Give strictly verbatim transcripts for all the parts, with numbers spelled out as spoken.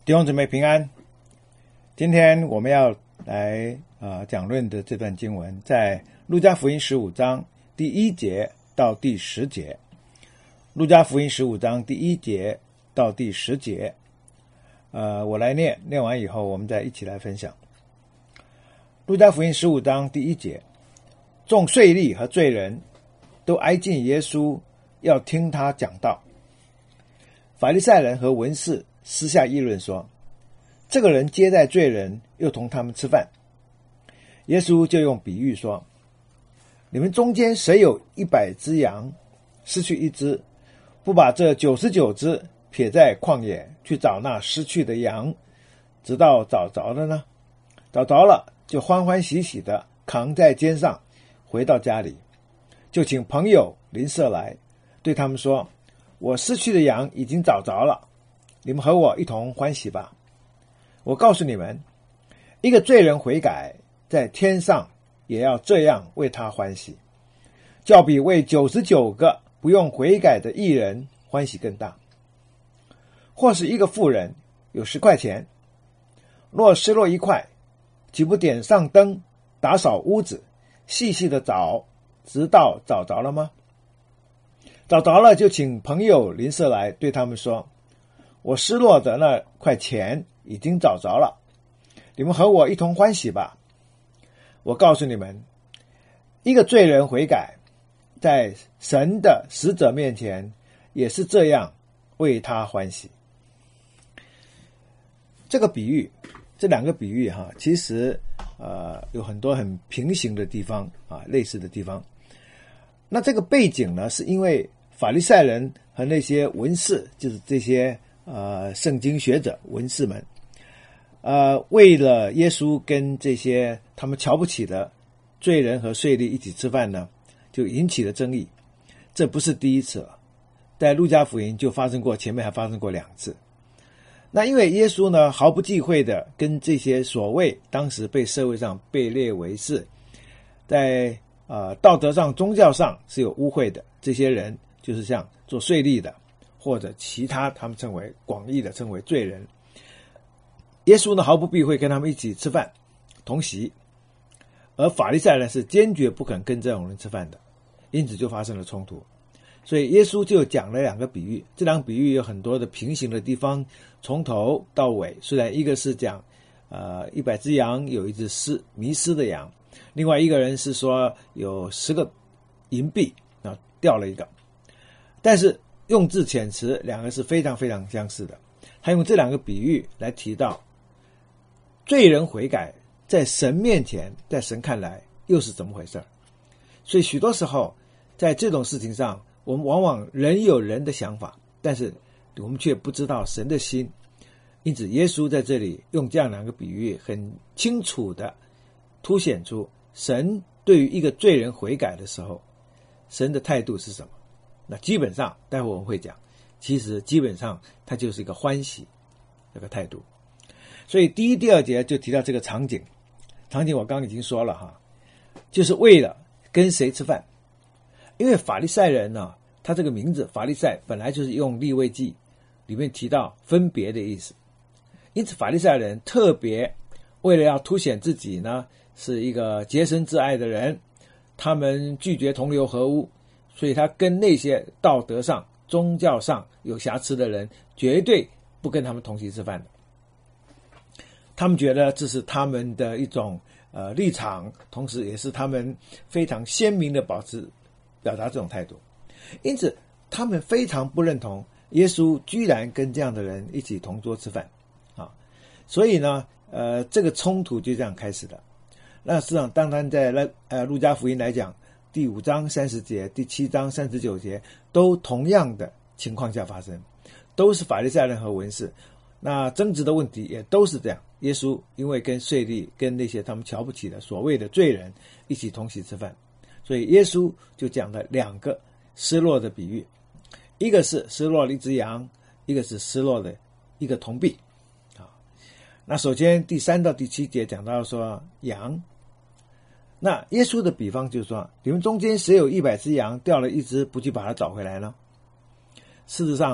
弟兄姊妹平安。今天我们要来呃讲论的这段经文，在路加福音十五章第一节到第十节。路加福音十五章第一节到第十节，呃，我来念，念完以后我们再一起来分享。路加福音十五章第一节，众税吏和罪人都挨近耶稣，要听他讲道。法利赛人和文士私下议论说，这个人接待罪人，又同他们吃饭。耶稣就用比喻说，你们中间谁有一百只羊，失去一只，不把这九十九只撇在旷野，去找那失去的羊，直到找着了呢？找着了，就欢欢喜喜的扛在肩上，回到家里，就请朋友邻舍来，对他们说，我失去的羊已经找着了，你们和我一同欢喜吧。我告诉你们，一个罪人悔改，在天上也要这样为他欢喜，较比为九十九个不用悔改的义人欢喜更大。或是一个妇人有十块钱，若失落一块，岂不点上灯，打扫屋子，细细的找，直到找着了吗？找着了，就请朋友邻舍来，对他们说，我失落的那块钱已经找着了，你们和我一同欢喜吧。我告诉你们，一个罪人悔改，在神的使者面前也是这样为他欢喜。这个比喻，这两个比喻哈，其实呃有很多很平行的地方啊，类似的地方。那这个背景呢，是因为法利赛人和那些文士，就是这些呃圣经学者文士们，呃为了耶稣跟这些他们瞧不起的罪人和税吏一起吃饭呢，就引起了争议。这不是第一次了，在路加福音就发生过，前面还发生过两次。那因为耶稣呢毫不忌讳的跟这些所谓当时被社会上被列为是在呃道德上宗教上是有污秽的这些人，就是像做税吏的或者其他他们称为广义的称为罪人，耶稣呢毫不避讳跟他们一起吃饭同席，而法利赛人是坚决不肯跟这种人吃饭的，因此就发生了冲突。所以耶稣就讲了两个比喻，这两个比喻有很多的平行的地方，从头到尾，虽然一个是讲呃一百只羊有一只失迷失的羊，另外一个人是说有十个银币啊掉了一个，但是用字遣词两个是非常非常相似的。他用这两个比喻来提到罪人悔改在神面前，在神看来又是怎么回事。所以许多时候在这种事情上，我们往往人有人的想法，但是我们却不知道神的心。因此耶稣在这里用这样两个比喻，很清楚的凸显出神对于一个罪人悔改的时候，神的态度是什么。那基本上待会我们会讲，其实基本上它就是一个欢喜这个态度。所以第一第二节就提到这个场景，场景我刚刚已经说了哈，就是为了跟谁吃饭。因为法利赛人呢，他这个名字法利赛本来就是用利未记里面提到分别的意思，因此法利赛人特别为了要凸显自己呢是一个洁身自爱的人，他们拒绝同流合污，所以他跟那些道德上宗教上有瑕疵的人绝对不跟他们同席吃饭的。他们觉得这是他们的一种呃立场，同时也是他们非常鲜明的保持表达这种态度。因此他们非常不认同耶稣居然跟这样的人一起同桌吃饭啊，所以呢呃这个冲突就这样开始了。那事实上当然在呃路加福音来讲，第五章三十节，第七章三十九节都同样的情况下发生，都是法利赛人和文士，那争执的问题也都是这样。耶稣因为跟税吏跟那些他们瞧不起的所谓的罪人一起同席吃饭，所以耶稣就讲了两个失落的比喻，一个是失落了一只羊，一个是失落的一个铜币。那首先第三到第七节讲到说羊，那耶稣的比方就是说，你们中间谁有一百只羊，掉了一只，不去把它找回来呢？事实上哈，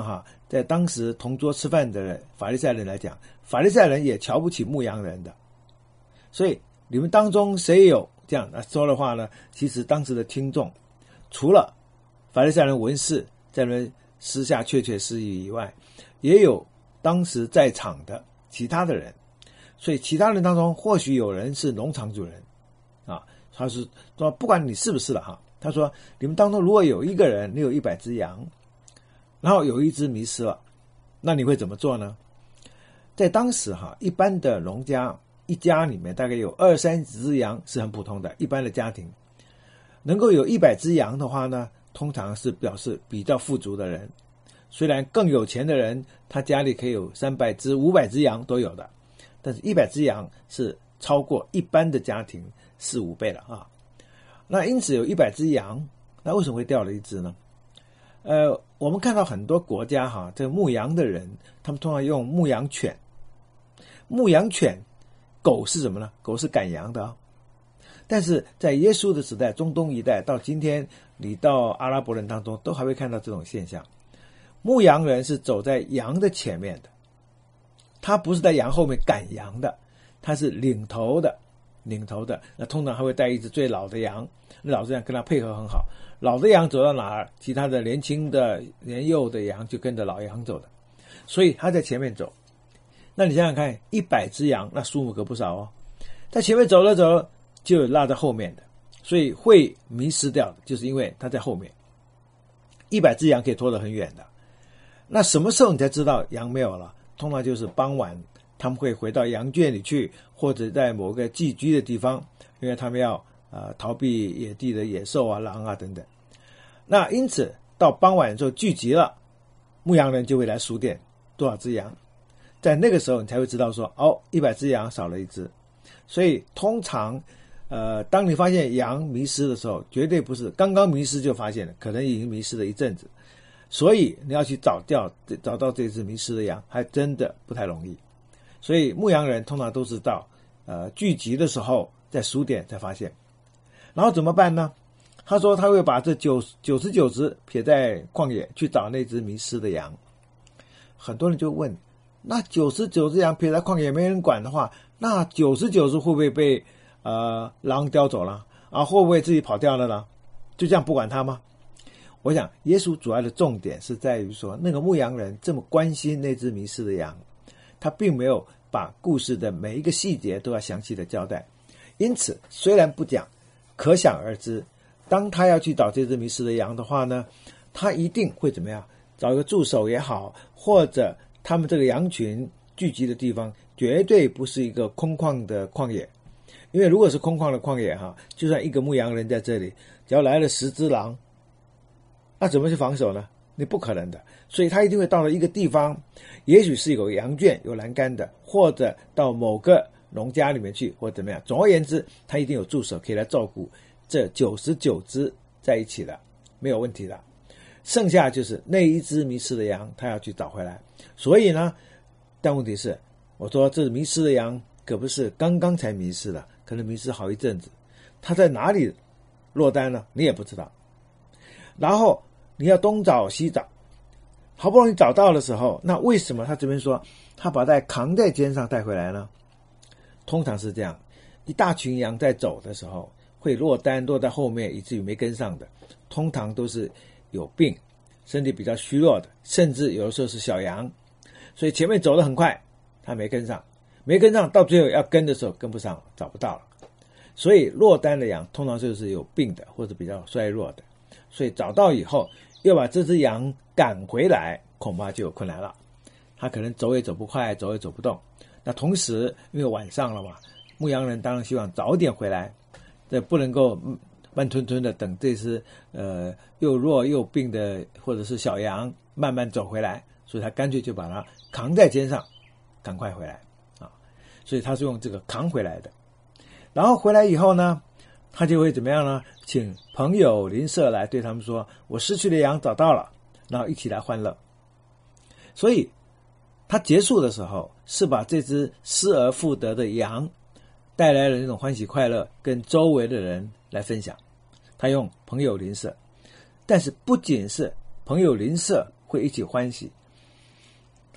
在当时同桌吃饭的人法利赛人来讲，法利赛人也瞧不起牧羊人的。所以你们当中谁有这样说的话呢，其实当时的听众除了法利赛人文士在那边私下窃窃私语以外，也有当时在场的其他的人。所以其他人当中或许有人是农场主人啊，他是说不管你是不是了哈，他说你们当中如果有一个人你有一百只羊，然后有一只迷失了，那你会怎么做呢？在当时哈，一般的农家一家里面大概有二三十只羊是很普通的，一般的家庭能够有一百只羊的话呢，通常是表示比较富足的人。虽然更有钱的人他家里可以有三百只五百只羊都有的，但是一百只羊是超过一般的家庭四五倍了啊。那因此有一百只羊，那为什么会掉了一只呢？呃，我们看到很多国家哈，这个牧羊的人他们通常用牧羊犬。牧羊犬，狗是什么呢？狗是赶羊的啊。但是在耶稣的时代，中东一带到今天，你到阿拉伯人当中都还会看到这种现象。牧羊人是走在羊的前面的，他不是在羊后面赶羊的，他是领头的，领头的。那通常还会带一只最老的羊，那老的羊跟他配合很好，老的羊走到哪儿，其他的年轻的年幼的羊就跟着老羊走的，所以他在前面走。那你想想看，一百只羊，那数目可不少哦，在前面走了走了，就有落在后面的，所以会迷失掉的，就是因为他在后面。一百只羊可以拖得很远的。那什么时候你才知道羊没有了？通常就是傍晚，他们会回到羊圈里去，或者在某个寄居的地方，因为他们要呃逃避野地的野兽啊、狼啊等等。那因此到傍晚之后聚集了，牧羊人就会来数点多少只羊，在那个时候你才会知道说，哦，一百只羊少了一只。所以通常呃，当你发现羊迷失的时候，绝对不是刚刚迷失就发现了，可能已经迷失了一阵子。所以你要去找掉找到这只迷失的羊，还真的不太容易。所以牧羊人通常都是到呃聚集的时候在数点才发现。然后怎么办呢？他说他会把这九九十九只撇在旷野去找那只迷失的羊。很多人就问，那九十九只羊撇在旷野没人管的话，那九十九只会不会被呃狼叼走了啊？会不会自己跑掉了呢？就这样不管它吗？我想耶稣主要的重点是在于说，那个牧羊人这么关心那只迷失的羊，他并没有把故事的每一个细节都要详细的交代。因此虽然不讲，可想而知，当他要去找这只迷失的羊的话呢，他一定会怎么样，找一个助手也好，或者他们这个羊群聚集的地方绝对不是一个空旷的旷野。因为如果是空旷的旷野哈，就算一个牧羊人在这里，只要来了十只狼，那怎么去防守呢？你不可能的。所以他一定会到了一个地方，也许是有羊圈有栏杆的，或者到某个农家里面去，或者怎么样。总而言之，他一定有助手可以来照顾这九十九只在一起的，没有问题的。剩下就是那一只迷失的羊，他要去找回来。所以呢，但问题是，我说这迷失的羊可不是刚刚才迷失的，可能迷失好一阵子。他在哪里落单呢？你也不知道。然后你要东找西找，好不容易找到的时候，那为什么他这边说他把它扛在肩上带回来呢？通常是这样，一大群羊在走的时候会落单，落在后面以至于没跟上的，通常都是有病，身体比较虚弱的，甚至有的时候是小羊，所以前面走得很快，他没跟上，没跟上，到最后要跟的时候跟不上，找不到了。所以落单的羊通常就是有病的，或者比较衰弱的。所以找到以后要把这只羊赶回来，恐怕就有困难了。他可能走也走不快，走也走不动。那同时因为晚上了嘛，牧羊人当然希望早点回来，这不能够慢吞吞的等这只呃又弱又病的或者是小羊慢慢走回来，所以他干脆就把它扛在肩上，赶快回来啊！所以他是用这个扛回来的。然后回来以后呢，他就会怎么样呢？请朋友邻舍来对他们说，我失去的羊找到了，然后一起来欢乐。所以他结束的时候是把这只失而复得的羊带来了那种欢喜快乐，跟周围的人来分享。他用朋友邻舍，但是不仅是朋友邻舍会一起欢喜，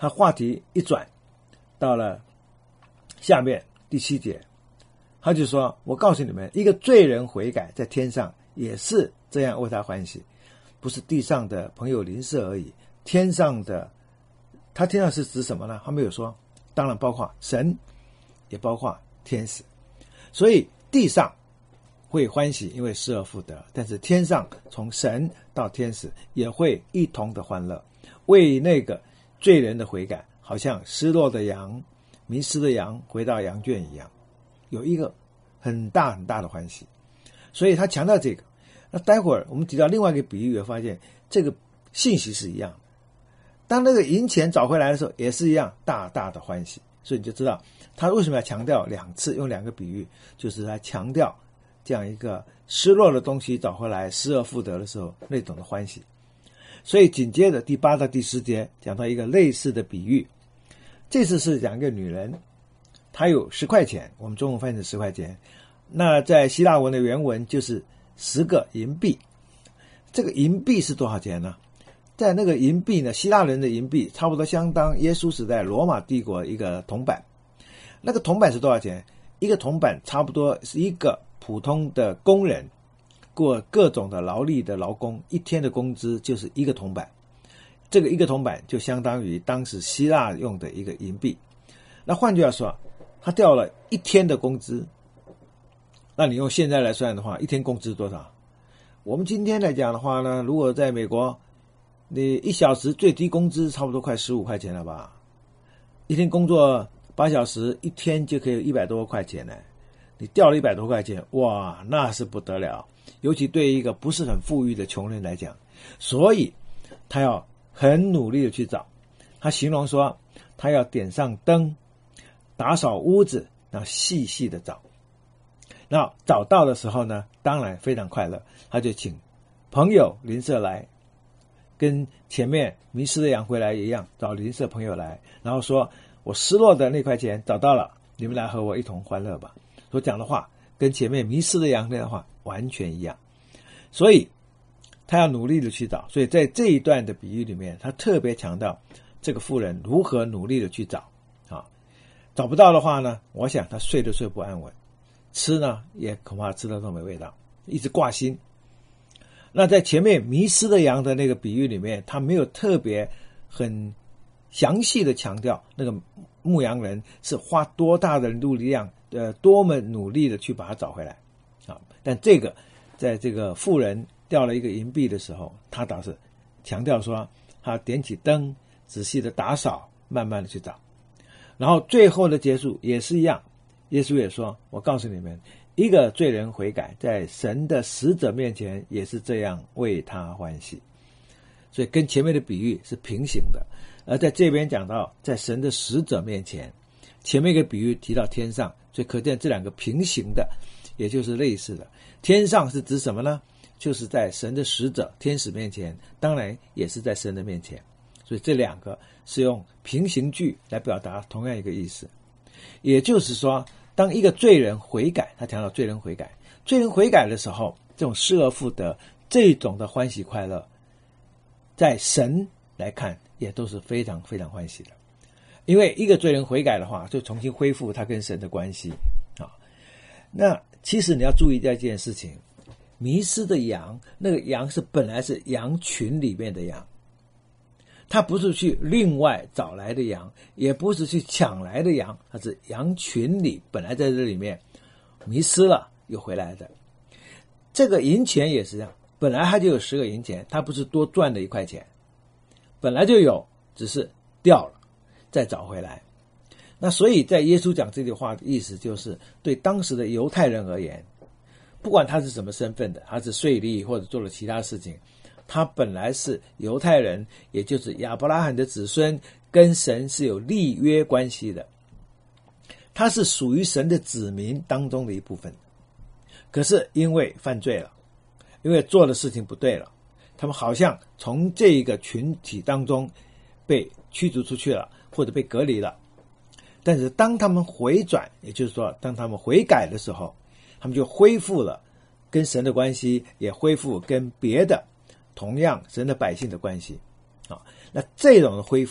他话题一转到了下面第七节，他就说，我告诉你们，一个罪人悔改在天上也是这样为他欢喜，不是地上的朋友邻舍而已，天上的，他天上是指什么呢？他没有说，当然包括神，也包括天使。所以地上会欢喜，因为失而复得，但是天上从神到天使也会一同的欢乐，为那个罪人的悔改，好像失落的羊、迷失的羊回到羊圈一样，有一个很大很大的欢喜。所以他强调这个。那待会儿我们提到另外一个比喻，也发现这个信息是一样的。当那个银钱找回来的时候，也是一样大大的欢喜。所以你就知道他为什么要强调两次，用两个比喻，就是他强调这样一个失落的东西找回来，失而复得的时候那种的欢喜。所以紧接着第八到第十节讲到一个类似的比喻，这次是讲一个女人，她有十块钱，我们中文翻译成十块钱，那在希腊文的原文就是十个银币。这个银币是多少钱呢？在那个银币呢，希腊人的银币差不多相当耶稣时代罗马帝国一个铜板。那个铜板是多少钱？一个铜板差不多是一个普通的工人过各种的劳力的劳工一天的工资就是一个铜板。这个一个铜板就相当于当时希腊用的一个银币。那换句话说，他调了一天的工资，那你用现在来算的话，一天工资多少？我们今天来讲的话呢，如果在美国，你一小时最低工资差不多快十五块钱了吧？一天工作八小时，一天就可以一百多块钱呢。你调了一百多块钱，哇，那是不得了。尤其对一个不是很富裕的穷人来讲，所以他要很努力的去找。他形容说，他要点上灯，打扫屋子，然后细细的找。那找到的时候呢，当然非常快乐，他就请朋友邻舍来，跟前面迷失的羊回来一样，找邻舍朋友来，然后说，我失落的那块钱找到了，你们来和我一同欢乐吧。所讲的话跟前面迷失的羊那样的话完全一样。所以他要努力的去找，所以在这一段的比喻里面，他特别强调这个妇人如何努力的去找啊，找不到的话呢，我想他睡都睡不安稳，吃呢也恐怕吃得都没味道，一直挂心。那在前面迷失的羊的那个比喻里面，他没有特别很详细的强调那个牧羊人是花多大的努力量，呃，多么努力的去把它找回来啊。但这个在这个妇人掉了一个银币的时候，他倒是强调说，他点起灯，仔细的打扫，慢慢的去找。然后最后的结束也是一样，耶稣也说，我告诉你们，一个罪人悔改，在神的使者面前也是这样为他欢喜。所以跟前面的比喻是平行的。而在这边讲到在神的使者面前，前面一个比喻提到天上，所以可见这两个平行的，也就是类似的。天上是指什么呢？就是在神的使者天使面前，当然也是在神的面前。所以这两个是用平行句来表达同样一个意思。也就是说，当一个罪人悔改，他强调罪人悔改，罪人悔改的时候，这种失而复得，这种的欢喜快乐，在神来看也都是非常非常欢喜的。因为一个罪人悔改的话，就重新恢复他跟神的关系啊。那其实你要注意这件事情，迷失的羊，那个羊是本来是羊群里面的羊，他不是去另外找来的羊，也不是去抢来的羊，他是羊群里本来在这里面迷失了又回来的。这个银钱也是这样，本来他就有十个银钱，他不是多赚了一块钱，本来就有，只是掉了再找回来。那所以在耶稣讲这句话的意思，就是对当时的犹太人而言，不管他是什么身份的，他是税吏或者做了其他事情，他本来是犹太人，也就是亚伯拉罕的子孙，跟神是有立约关系的，他是属于神的子民当中的一部分。可是因为犯罪了，因为做的事情不对了，他们好像从这个群体当中被驱逐出去了，或者被隔离了。但是当他们回转，也就是说当他们悔改的时候，他们就恢复了跟神的关系，也恢复跟别的同样神的百姓的关系啊。那这种的恢复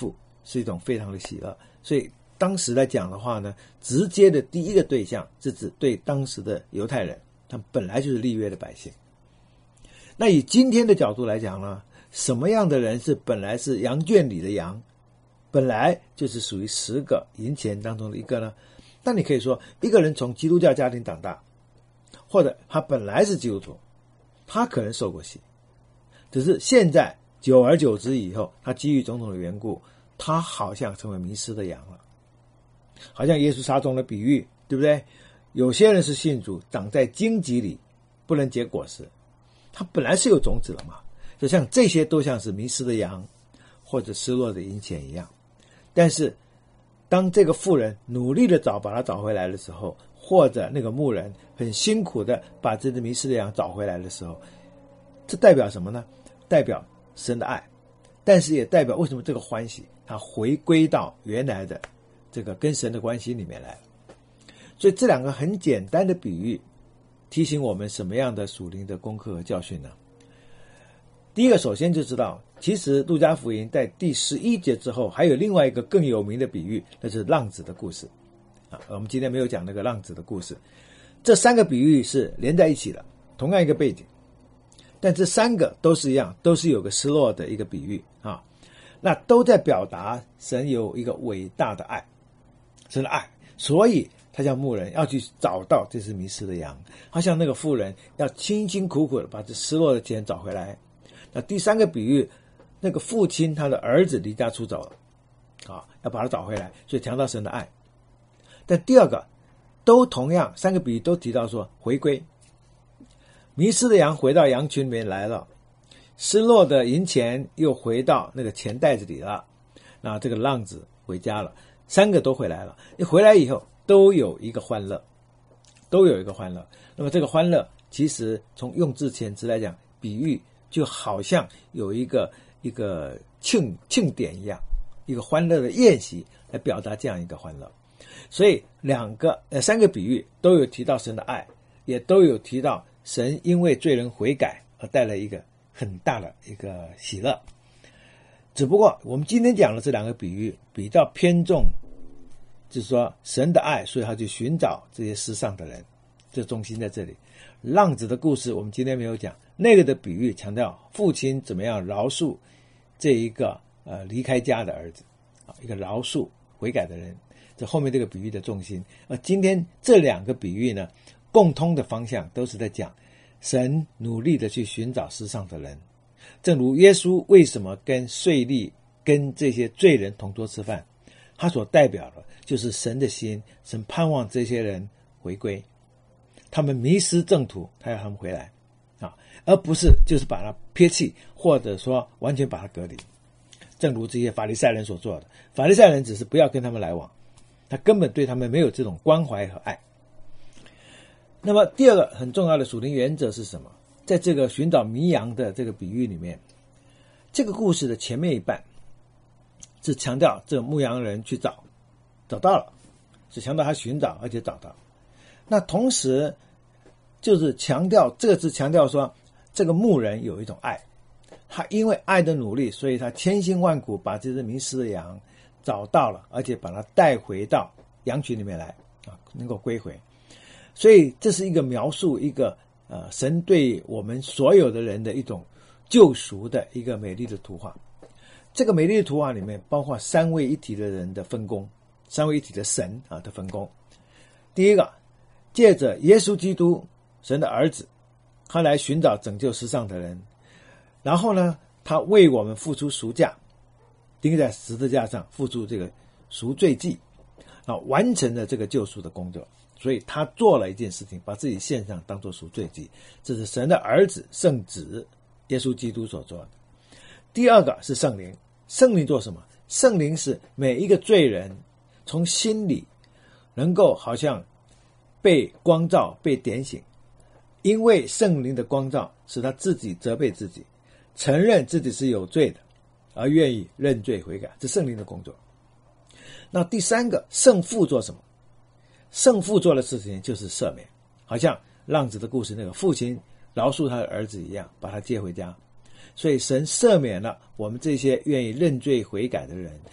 是一种非常的喜乐。所以当时来讲的话呢，直接的第一个对象是指对当时的犹太人，他们本来就是立约的百姓。那以今天的角度来讲呢，什么样的人是本来是羊圈里的羊，本来就是属于十个银钱当中的一个呢？那你可以说，一个人从基督教家庭长大，或者他本来是基督徒，他可能受过洗，只是现在久而久之以后，他基于种种的缘故，他好像成为迷失的羊了。好像耶稣撒种的比喻，对不对？有些人是信主，长在荆棘里，不能结果实，他本来是有种子了嘛。就像这些都像是迷失的羊，或者失落的银钱一样。但是当这个妇人努力的找把它找回来的时候，或者那个牧人很辛苦的把这只迷失的羊找回来的时候，这代表什么呢？代表神的爱，但是也代表为什么这个欢喜它回归到原来的这个跟神的关系里面来。所以这两个很简单的比喻提醒我们什么样的属灵的功课和教训呢？第一个，首先就知道，其实路加福音在第十一节之后还有另外一个更有名的比喻，那就是浪子的故事啊。我们今天没有讲那个浪子的故事。这三个比喻是连在一起的，同样一个背景，但这三个都是一样，都是有个失落的一个比喻啊。那都在表达神有一个伟大的爱，神的爱，所以他叫牧人要去找到这只迷失的羊，好像那个妇人要辛辛苦苦的把这失落的钱找回来。那第三个比喻，那个父亲他的儿子离家出走了啊，要把他找回来，所以强调神的爱。但第二个都同样，三个比喻都提到说回归，迷失的羊回到羊群里面来了，失落的银钱又回到那个钱袋子里了，那这个浪子回家了，三个都回来了。一回来以后都有一个欢乐，都有一个欢乐。那么这个欢乐其实从用字遣词来讲，比喻就好像有一个一个庆庆典一样，一个欢乐的宴席来表达这样一个欢乐。所以两个呃三个比喻都有提到神的爱，也都有提到神因为罪人悔改而带来一个很大的一个喜乐。只不过我们今天讲的这两个比喻比较偏重，就是说神的爱，所以他去寻找这些世上的人，这重心在这里。浪子的故事我们今天没有讲，那个的比喻强调父亲怎么样饶恕这一个呃离开家的儿子啊，一个饶恕悔改的人，这后面这个比喻的重心。而今天这两个比喻呢，共通的方向都是在讲神努力的去寻找世上的人，正如耶稣为什么跟税吏跟这些罪人同桌吃饭，他所代表的就是神的心，神盼望这些人回归，他们迷失正途，他要他们回来啊，而不是就是把他撇弃，或者说完全把他隔离。正如这些法利赛人所做的，法利赛人只是不要跟他们来往，他根本对他们没有这种关怀和爱。那么第二个很重要的属灵原则是什么？在这个寻找迷羊的这个比喻里面，这个故事的前面一半是强调这个牧羊人去找，找到了，是强调他寻找而且找到。那同时就是强调，这个是强调说这个牧人有一种爱，他因为爱的努力，所以他千辛万苦把这只迷失的羊找到了，而且把它带回到羊群里面来啊，能够归回。所以这是一个描述一个呃神对我们所有的人的一种救赎的一个美丽的图画。这个美丽的图画里面包括三位一体的人的分工，三位一体的神啊的分工。第一个，借着耶稣基督神的儿子，他来寻找拯救世上的人，然后呢他为我们付出赎价，钉在十字架上付出这个赎罪祭啊，完成了这个救赎的工作。所以他做了一件事情，把自己献上当作赎罪祭，这是神的儿子圣子耶稣基督所做的。第二个是圣灵，圣灵做什么？圣灵是每一个罪人从心里能够好像被光照，被点醒，因为圣灵的光照使他自己责备自己，承认自己是有罪的，而愿意认罪悔改，这是圣灵的工作。那第三个，圣父做什么？圣父做的事情就是赦免，好像浪子的故事那个父亲饶恕他的儿子一样，把他接回家。所以神赦免了我们这些愿意认罪悔改的人，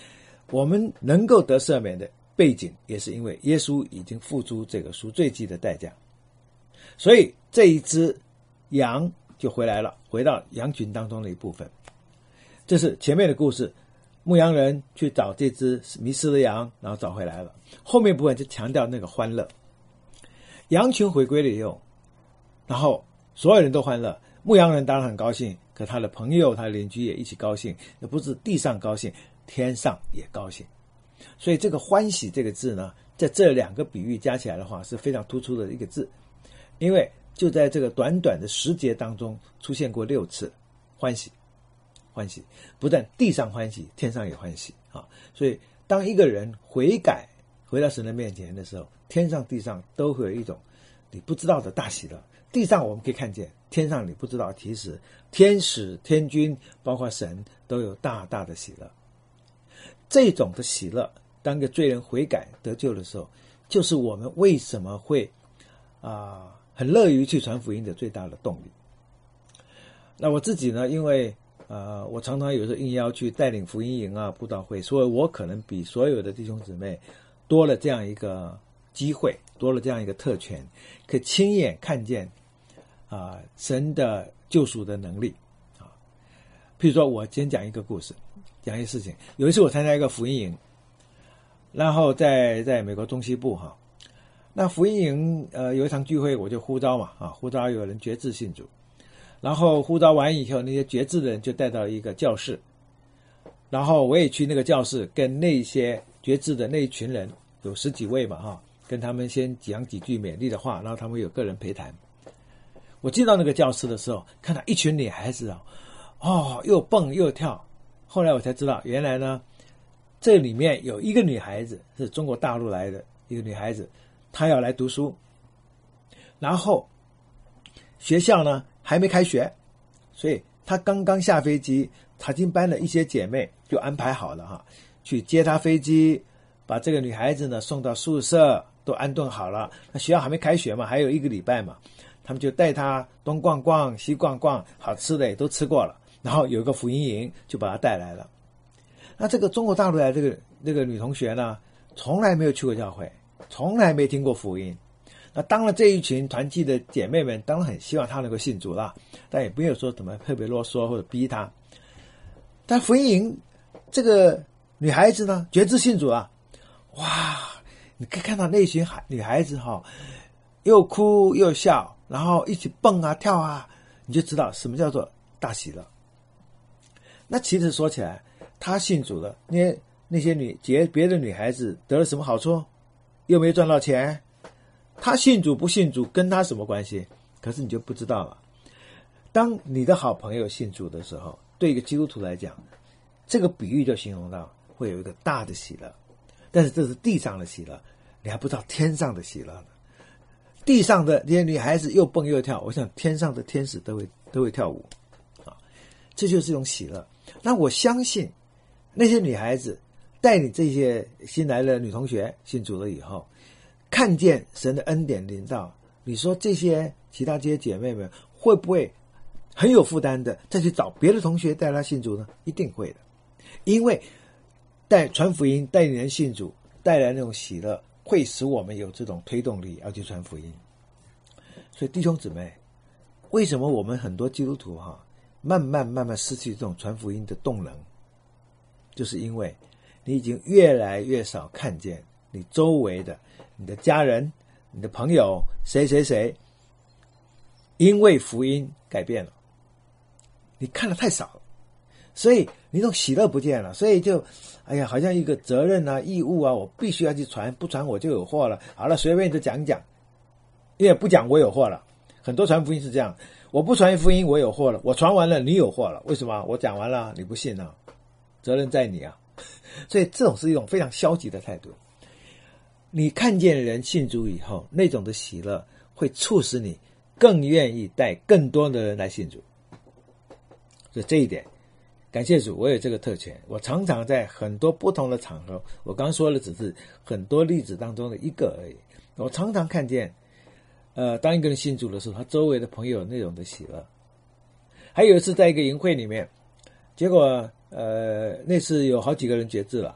我们能够得赦免的背景，也是因为耶稣已经付出这个赎罪祭的代价。所以这一只羊就回来了，回到羊群当中的一部分。这是前面的故事，牧羊人去找这只迷失的羊，然后找回来了。后面部分就强调那个欢乐，羊群回归了以后，然后所有人都欢乐，牧羊人当然很高兴，可他的朋友他的邻居也一起高兴，也不是地上高兴，天上也高兴。所以这个欢喜这个字呢，在这两个比喻加起来的话是非常突出的一个字，因为就在这个短短的十节当中出现过六次欢喜。欢喜不但地上欢喜，天上也欢喜啊！所以当一个人悔改回到神的面前的时候，天上地上都会有一种你不知道的大喜乐。地上我们可以看见，天上你不知道，其实天使天君包括神都有大大的喜乐。这种的喜乐，当一个罪人悔改得救的时候，就是我们为什么会啊、呃、很乐于去传福音的最大的动力。那我自己呢，因为呃，我常常有时候应邀去带领福音营啊、布道会，所以我可能比所有的弟兄姊妹多了这样一个机会，多了这样一个特权，可以亲眼看见啊、呃、神的救赎的能力啊。譬如说，我先讲一个故事，讲一个事情。有一次我参加一个福音营，然后在在美国中西部哈，那福音营呃有一场聚会，我就呼召嘛啊，呼召有人决志信主。然后呼召完以后，那些决志的人就带到一个教室，然后我也去那个教室，跟那些决志的那一群人，有十几位嘛哈，跟他们先讲几句勉励的话，然后他们有个人陪谈。我进到那个教室的时候，看到一群女孩子啊，哦，又蹦又跳。后来我才知道，原来呢，这里面有一个女孩子是中国大陆来的一个女孩子，她要来读书，然后学校呢还没开学，所以她刚刚下飞机，塔金班的一些姐妹就安排好了哈，去接她飞机，把这个女孩子呢送到宿舍，都安顿好了。那学校还没开学嘛，还有一个礼拜嘛，他们就带她东逛逛西逛逛，好吃的也都吃过了，然后有一个福音营就把她带来了。那这个中国大陆来这个这个女同学呢，从来没有去过教会，从来没听过福音。那当然这一群团契的姐妹们当然很希望她能够信主啦，但也没有说怎么特别啰嗦或者逼她。但福音营这个女孩子呢，决志信主啊，哇，你可以看到那群女孩子哈、哦，又哭又笑，然后一起蹦啊跳啊，你就知道什么叫做大喜乐。那其实说起来，她信主了，那些那些女别别的女孩子得了什么好处？又没赚到钱。他信主不信主跟他什么关系？可是你就不知道了。当你的好朋友信主的时候，对一个基督徒来讲，这个比喻就形容到会有一个大的喜乐，但是这是地上的喜乐，你还不知道天上的喜乐呢。地上的这些女孩子又蹦又跳，我想天上的天使都会都会跳舞啊，这就是一种喜乐。那我相信那些女孩子带你这些新来的女同学信主了以后，看见神的恩典临到，你说这些其他这些姐妹们会不会很有负担的再去找别的同学带她信主呢？一定会的，因为带传福音带领人信主带来那种喜乐，会使我们有这种推动力要去传福音。所以弟兄姊妹，为什么我们很多基督徒哈、啊，慢慢慢慢失去这种传福音的动能，就是因为你已经越来越少看见你周围的你的家人、你的朋友谁谁谁因为福音改变了，你看得太少了，所以你那种喜乐不见了，所以就哎呀，好像一个责任啊、义务啊，我必须要去传，不传我就有祸了。好了，随便就讲讲，因为不讲我有祸了。很多传福音是这样，我不传福音我有祸了，我传完了你有祸了，为什么？我讲完了你不信啊，责任在你啊。所以这种是一种非常消极的态度。你看见人信主以后，那种的喜乐会促使你更愿意带更多的人来信主。所以这一点，感谢主，我有这个特权。我常常在很多不同的场合，我刚说的只是很多例子当中的一个而已。我常常看见，呃，当一个人信主的时候，他周围的朋友那种的喜乐。还有一次在一个营会里面，结果呃那次有好几个人决志了。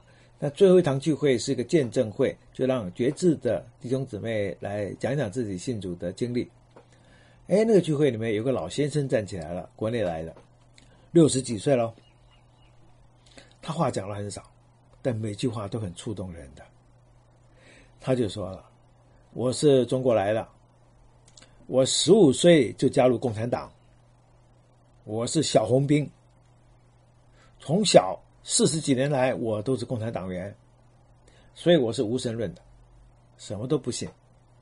那最后一堂聚会是一个见证会，就让觉志的弟兄姊妹来讲讲自己信主的经历。哎，那个聚会里面有个老先生站起来了，国内来的，六十几岁了。他话讲了很少，但每句话都很触动人的。他就说了，我是中国来的，我十五岁就加入共产党，我是小红兵，从小四十几年来我都是共产党员，所以我是无神论的，什么都不信。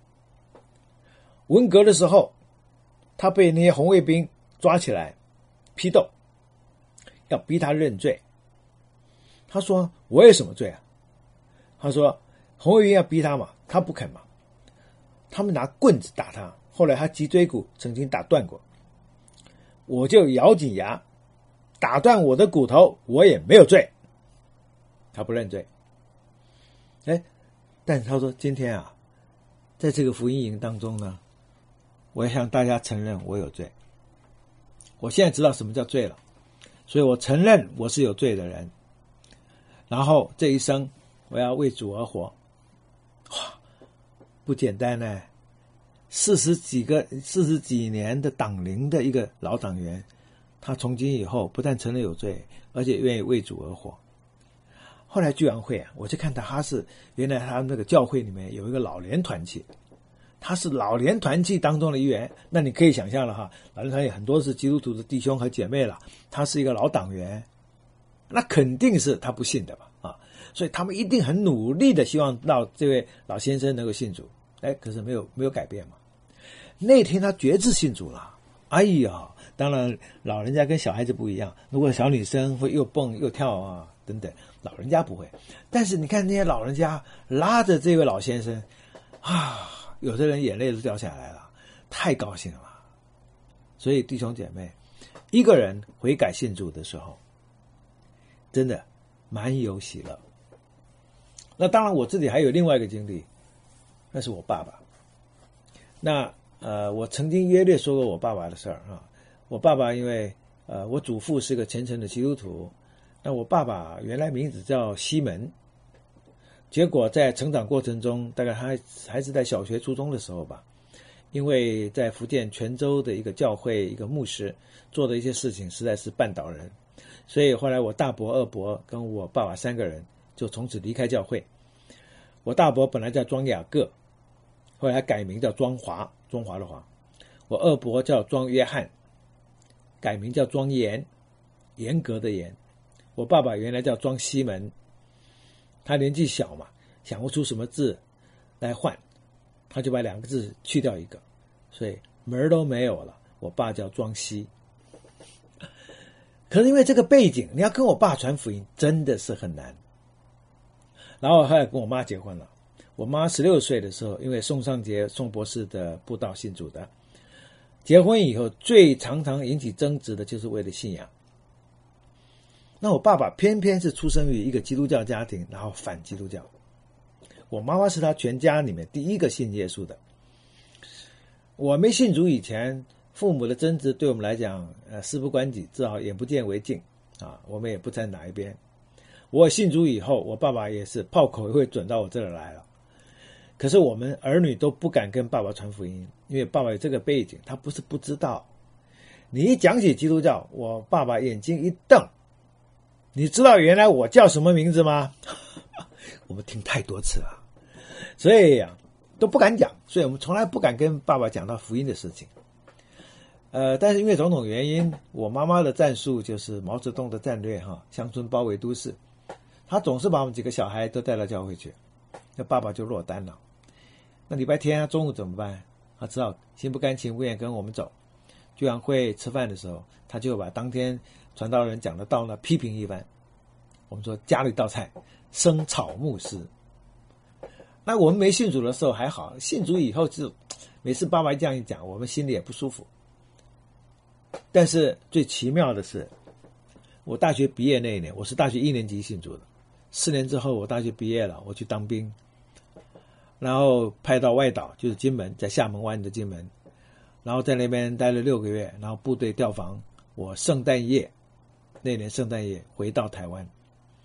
文革的时候，他被那些红卫兵抓起来批斗，要逼他认罪。他说我有什么罪啊？他说红卫兵要逼他嘛，他不肯嘛，他们拿棍子打他，后来他脊椎骨曾经打断过，我就咬紧牙，打断我的骨头，我也没有罪。他不认罪。哎，但是他说今天啊，在这个福音营当中呢，我要向大家承认我有罪。我现在知道什么叫罪了，所以我承认我是有罪的人。然后这一生我要为主而活。哇，不简单呢！四十几个、四十几年的党龄的一个老党员，他从今以后不但承认有罪，而且愿意为主而活。后来聚完会啊，我就看到他是原来他那个教会里面有一个老年团契，他是老年团契当中的一员。那你可以想象了哈，老年团契很多是基督徒的弟兄和姐妹了，他是一个老党员，那肯定是他不信的吧啊，所以他们一定很努力的希望让这位老先生能够信主。哎，可是没有没有改变嘛。那天他决志信主了，哎呀，当然老人家跟小孩子不一样，如果小女生会又蹦又跳啊等等，老人家不会。但是你看那些老人家拉着这位老先生啊，有的人眼泪都掉下来了，太高兴了。所以弟兄姐妹，一个人悔改信主的时候，真的蛮有喜乐。那当然我自己还有另外一个经历，那是我爸爸。那呃，我曾经约略说过我爸爸的事儿啊。我爸爸因为呃，我祖父是个虔诚的基督徒，那我爸爸原来名字叫西门，结果在成长过程中，大概他还是在小学、初中的时候吧，因为在福建泉州的一个教会一个牧师做的一些事情实在是绊倒人，所以后来我大伯、二伯跟我爸爸三个人就从此离开教会。我大伯本来叫庄雅各，后来改名叫庄华，中华的华。我二伯叫庄约翰，改名叫庄严，严格的严。我爸爸原来叫庄西门，他年纪小嘛，想不出什么字来换，他就把两个字去掉一个，所以门都没有了。我爸叫庄西。可是因为这个背景，你要跟我爸传福音真的是很难。然后后来跟我妈结婚了。我妈十六岁的时候，因为宋尚杰宋博士的布道信主的，结婚以后最常常引起争执的就是为了信仰。那我爸爸偏偏是出生于一个基督教家庭，然后反基督教。我妈妈是他全家里面第一个信耶稣的。我没信主以前，父母的争执对我们来讲，呃，事不关己，只好眼不见为净啊，我们也不站哪一边。我信主以后，我爸爸也是炮口会准到我这儿来了。可是我们儿女都不敢跟爸爸传福音，因为爸爸有这个背景，他不是不知道。你一讲起基督教，我爸爸眼睛一瞪，你知道原来我叫什么名字吗？我们听太多次了，所以呀、啊、都不敢讲，所以我们从来不敢跟爸爸讲到福音的事情。呃，但是因为种种原因，我妈妈的战术就是毛泽东的战略哈，乡村包围都市。他总是把我们几个小孩都带到教会去，那爸爸就落单了。那礼拜天他中午怎么办？他只好心不甘情不愿跟我们走。聚完会吃饭的时候，他就把当天传道人讲的道呢批评一番。我们说加了一道菜，生炒木丝。那我们没信主的时候还好，信主以后就每次爸爸这样一讲，我们心里也不舒服。但是最奇妙的是，我大学毕业那一年，我是大学一年级信主的。四年之后，我大学毕业了，我去当兵，然后派到外岛，就是金门，在厦门湾的金门，然后在那边待了六个月，然后部队调防，我圣诞夜那年圣诞夜回到台湾。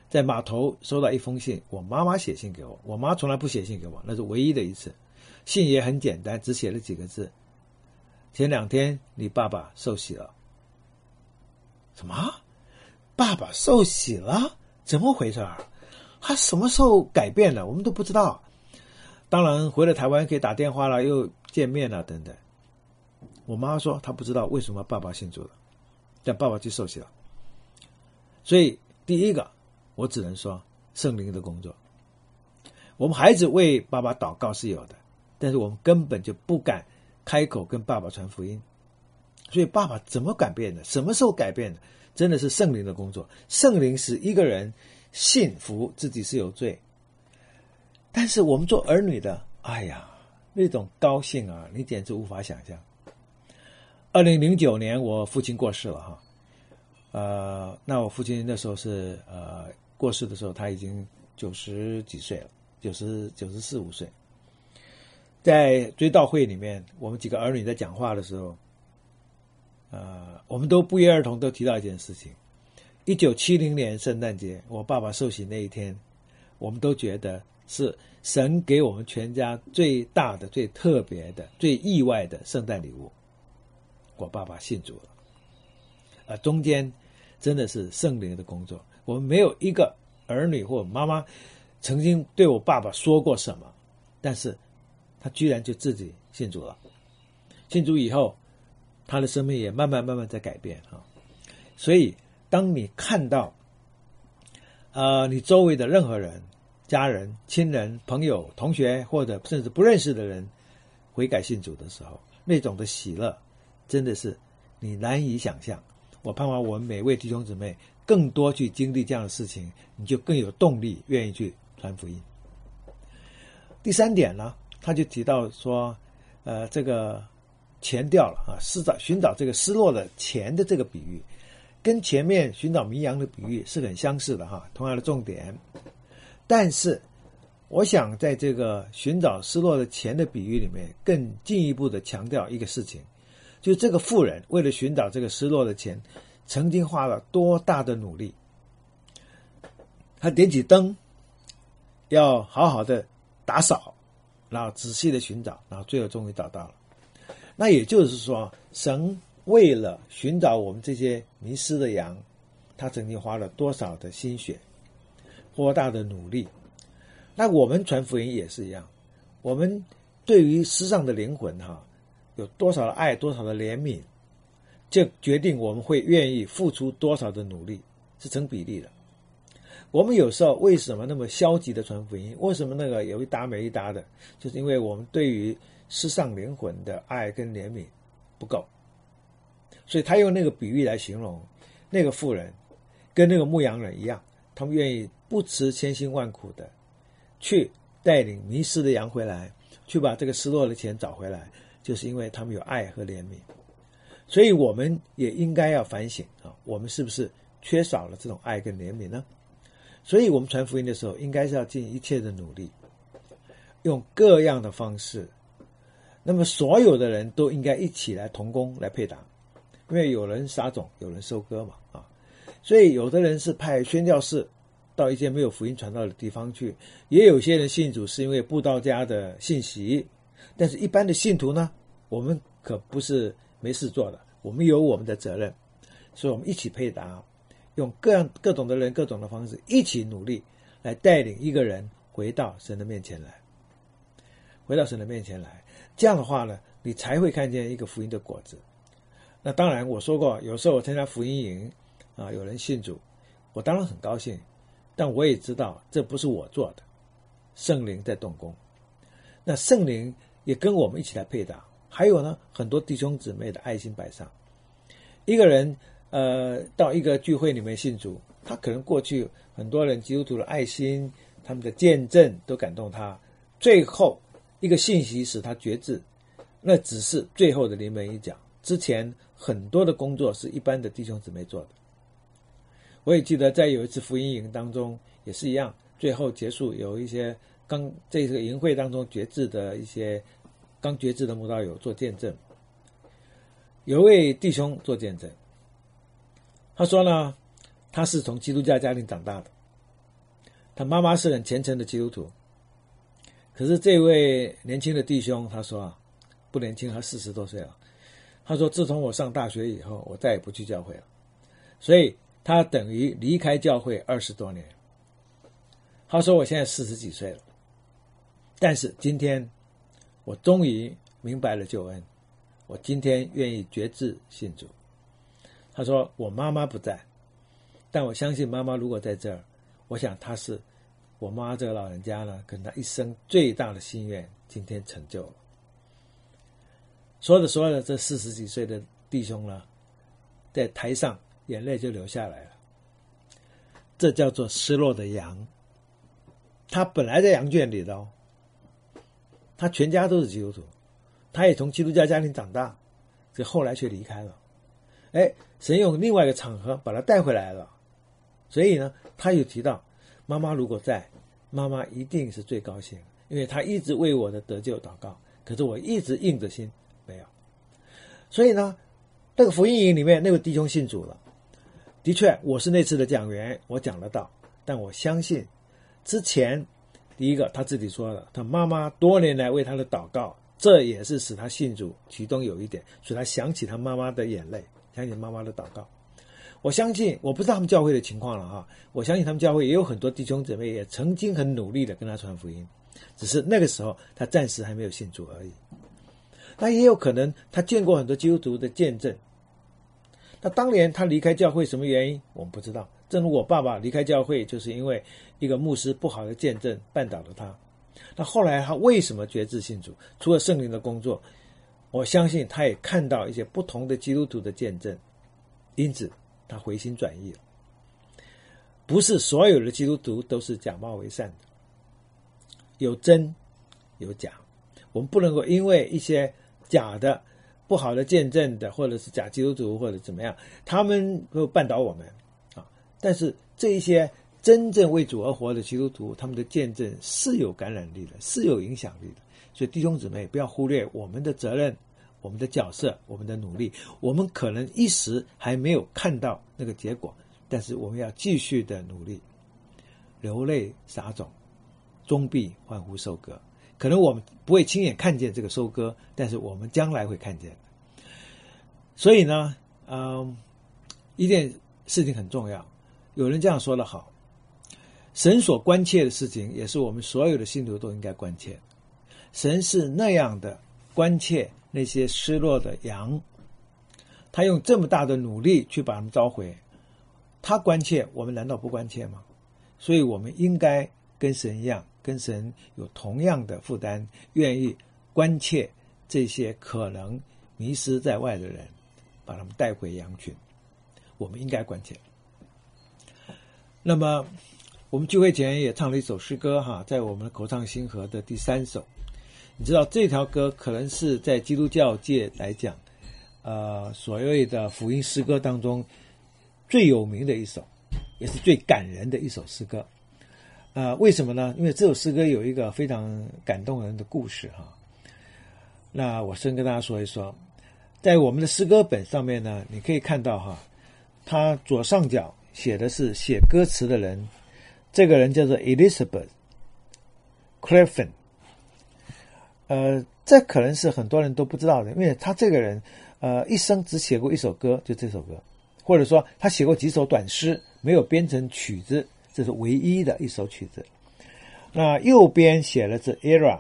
在码头收到一封信，我妈妈写信给我，我妈从来不写信给我，那是唯一的一次。信也很简单，只写了几个字：前两天你爸爸受洗了。什么？爸爸受洗了？怎么回事啊？他什么时候改变了？我们都不知道。当然回了台湾可以打电话了，又见面了等等。我妈说她不知道为什么爸爸信主了，但爸爸就受洗了。所以第一个我只能说圣灵的工作。我们孩子为爸爸祷告是有的，但是我们根本就不敢开口跟爸爸传福音。所以爸爸怎么改变的？什么时候改变的？真的是圣灵的工作。圣灵使一个人信服自己是有罪，但是我们做儿女的，哎呀，那种高兴啊，你简直无法想象。二零零九年我父亲过世了哈，呃，那我父亲那时候是呃过世的时候他已经九十几岁了，九十九十四五岁。在追悼会里面，我们几个儿女在讲话的时候，呃，我们都不约而同都提到一件事情。一九七零年圣诞节，我爸爸受洗那一天，我们都觉得是神给我们全家最大的、最特别的、最意外的圣诞礼物。我爸爸信主了，呃，中间真的是圣灵的工作。我们没有一个儿女或妈妈曾经对我爸爸说过什么，但是他居然就自己信主了。信主以后，他的生命也慢慢慢慢在改变啊。所以当你看到呃你周围的任何人、家人、亲人、朋友、同学或者甚至不认识的人悔改信主的时候，那种的喜乐真的是你难以想象。我盼望我们每位弟兄姊妹更多去经历这样的事情，你就更有动力愿意去传福音。第三点呢，他就提到说呃这个钱掉了啊，寻找寻找这个失落的钱的这个比喻，跟前面寻找迷羊的比喻是很相似的哈，同样的重点。但是我想在这个寻找失落的钱的比喻里面，更进一步的强调一个事情，就是这个妇人为了寻找这个失落的钱，曾经花了多大的努力。她点起灯，要好好的打扫，然后仔细的寻找，然后最后终于找到了。那也就是说，神为了寻找我们这些迷失的羊，他曾经花了多少的心血，多大的努力。那我们传福音也是一样，我们对于世上的灵魂哈，有多少的爱，多少的怜悯，这决定我们会愿意付出多少的努力，是成比例的。我们有时候为什么那么消极的传福音？为什么那个有一搭没一搭的？就是因为我们对于世上灵魂的爱跟怜悯不够。所以他用那个比喻来形容那个妇人跟那个牧羊人一样，他们愿意不辞千辛万苦的去带领迷失的羊回来，去把这个失落的钱找回来，就是因为他们有爱和怜悯。所以我们也应该要反省啊，我们是不是缺少了这种爱跟怜悯呢？所以我们传福音的时候，应该是要尽一切的努力，用各样的方式。那么所有的人都应该一起来同工来配搭，因为有人撒种，有人收割嘛啊。所以有的人是派宣教士到一些没有福音传到的地方去，也有些人信主是因为布道家的信息。但是一般的信徒呢，我们可不是没事做的，我们有我们的责任，所以我们一起配搭，用各样各种的人各种的方式一起努力，来带领一个人回到神的面前来，回到神的面前来。这样的话呢，你才会看见一个福音的果子。那当然我说过，有时候我参加福音营啊，有人信主，我当然很高兴，但我也知道这不是我做的，圣灵在动工。那圣灵也跟我们一起来配搭，还有呢，很多弟兄姊妹的爱心摆上。一个人呃到一个聚会里面信主，他可能过去很多人基督徒的爱心，他们的见证都感动他，最后一个信息使他觉志，那只是最后的临门一脚，之前很多的工作是一般的弟兄姊妹做的。我也记得在有一次福音营当中也是一样，最后结束有一些刚这个营会当中觉志的一些刚觉志的慕道友做见证。有一位弟兄做见证，他说呢，他是从基督教家庭长大的， 他妈妈是很虔诚的基督徒，可是这位年轻的弟兄他说啊，不年轻，他四十多岁了。他说自从我上大学以后，我再也不去教会了，所以他等于离开教会二十多年。他说我现在四十几岁了，但是今天我终于明白了救恩，我今天愿意决志信主。他说我妈妈不在，但我相信妈妈如果在这儿，我想她是我妈这个老人家呢，跟她一生最大的心愿今天成就了。说着说着，这四十几岁的弟兄呢，在台上眼泪就流下来了。这叫做失落的羊。他本来在羊圈里的哦，他全家都是基督徒，他也从基督教家庭长大，这后来却离开了。哎，神用另外一个场合把他带回来了。所以呢，他有提到妈妈如果在，妈妈一定是最高兴，因为他一直为我的得救祷告，可是我一直硬着心没有。所以呢，那个福音营里面那个弟兄信主了。的确，我是那次的讲员，我讲得到，但我相信之前第一个他自己说了，他妈妈多年来为他的祷告，这也是使他信主其中有一点，所以他想起他妈妈的眼泪，想起妈妈的祷告。我相信，我不知道他们教会的情况了哈，我相信他们教会也有很多弟兄姊妹也曾经很努力的跟他传福音，只是那个时候他暂时还没有信主而已。那也有可能他见过很多基督徒的见证。那当年他离开教会什么原因我们不知道，正如我爸爸离开教会就是因为一个牧师不好的见证绊倒了他。那后来他为什么决志信主？除了圣灵的工作，我相信他也看到一些不同的基督徒的见证，因此他回心转意了。不是所有的基督徒都是假冒为善的，有真有假。我们不能够因为一些假的不好的见证的，或者是假基督徒或者怎么样，他们会绊倒我们啊。但是这一些真正为主而活的基督徒，他们的见证是有感染力的，是有影响力的。所以弟兄姊妹不要忽略我们的责任，我们的角色，我们的努力。我们可能一时还没有看到那个结果，但是我们要继续的努力，流泪撒种，终必欢呼收割。可能我们不会亲眼看见这个收割，但是我们将来会看见。所以呢，嗯，一件事情很重要。有人这样说得好，神所关切的事情，也是我们所有的信徒都应该关切。神是那样的关切那些失落的羊，他用这么大的努力去把他们召回，他关切，我们难道不关切吗？所以我们应该跟神一样，跟神有同样的负担，愿意关切这些可能迷失在外的人，把他们带回羊群。我们应该关切。那么我们聚会前也唱了一首诗歌哈，在我们的口唱心和的第三首。你知道这条歌可能是在基督教界来讲，呃，所谓的福音诗歌当中最有名的一首，也是最感人的一首诗歌。呃，为什么呢？因为这首诗歌有一个非常感动人的故事哈。那我先跟大家说一说，在我们的诗歌本上面呢，你可以看到哈，它左上角写的是写歌词的人，这个人叫做 Elizabeth Craven。呃，这可能是很多人都不知道的，因为他这个人呃一生只写过一首歌，就这首歌，或者说他写过几首短诗，没有编成曲子，这是唯一的一首曲子。那右边写的是 Ira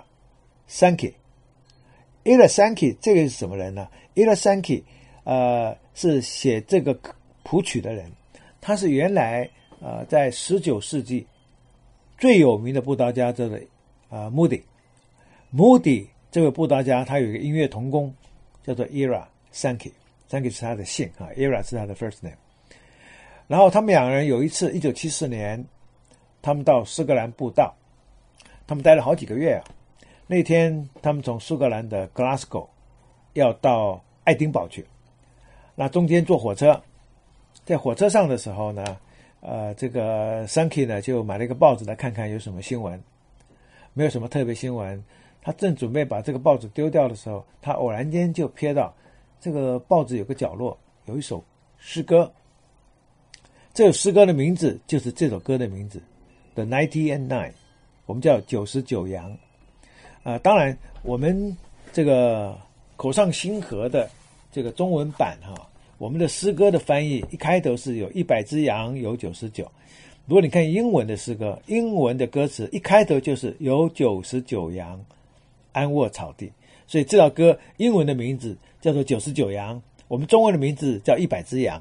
Sankey。Ira Sankey 这个是什么人呢？ Ira Sankey 呃是写这个谱曲的人，他是原来呃在十九世纪最有名的布道家，叫做呃 Moody。Moody 这位布道家，他有一个音乐同工，叫做 Ira Sankey。Sankey 是他的姓啊 ，Ira 是他的 first name。然后他们两个人有一次，一九七四年，他们到苏格兰布道，他们待了好几个月啊。那天他们从苏格兰的 Glasgow 要到爱丁堡去，那中间坐火车，在火车上的时候呢，呃，这个 Sankey 呢就买了一个报纸来看看有什么新闻，没有什么特别新闻。他正准备把这个报纸丢掉的时候，他偶然间就瞥到这个报纸有个角落有一首诗歌，这首诗歌的名字就是这首歌的名字， The Ninety and Nine， 我们叫九十九羊。啊、呃，当然我们这个口上心和的这个中文版哈、啊，我们的诗歌的翻译一开头是有一百只羊，有九十九。如果你看英文的诗歌，英文的歌词一开头就是有九十九羊安卧草地，所以这首歌英文的名字叫做九十九羊，我们中文的名字叫一百只羊。